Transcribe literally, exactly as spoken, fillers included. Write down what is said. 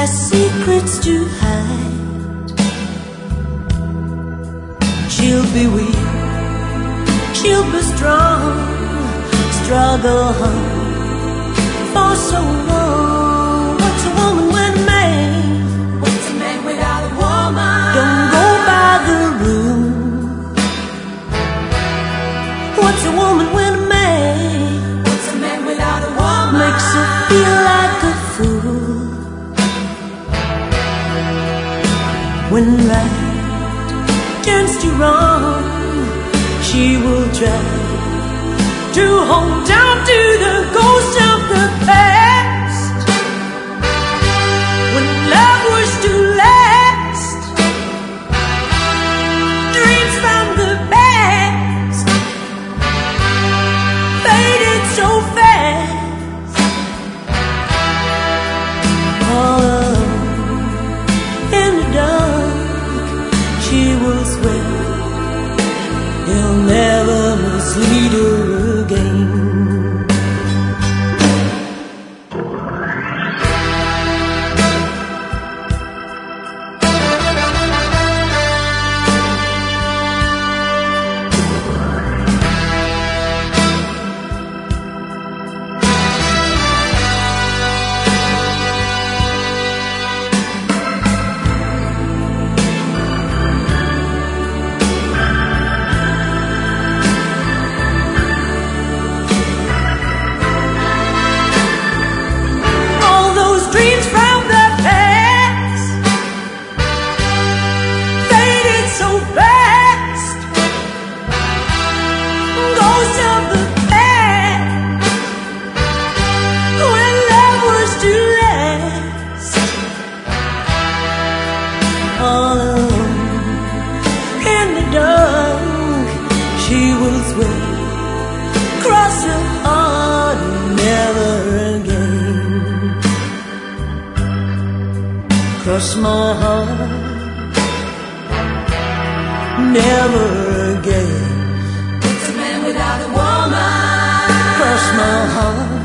has secrets to hide. She'll be weak, she'll be strong, struggle for so long. What's a woman when a man? What's a man without a woman? Don't go by the rule. What's a woman when a man? What's a man without a woman? Makes her feel like a fool. When right turns to wrong, she will try to hold down to the ghost of the past. When love was to last, dreams from the past faded so fast. All alone in the dark, she will swear he'll never mislead her again. All alone in the dark, she will swear, cross her heart, never again. Cross my heart, never again. What's a man without a woman? Cross my heart,